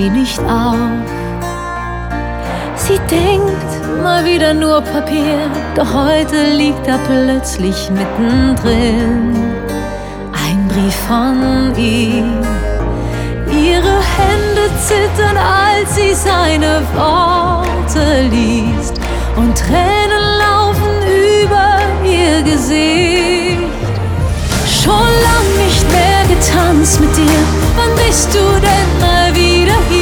nicht auf. Sie denkt mal wieder nur Papier, doch heute liegt da plötzlich mittendrin ein Brief von ihm. Ihre Hände zittern, als sie seine Worte liest, und Tränen laufen über ihr Gesicht. Schon lang nicht mehr getanzt mit dir, wann bist du denn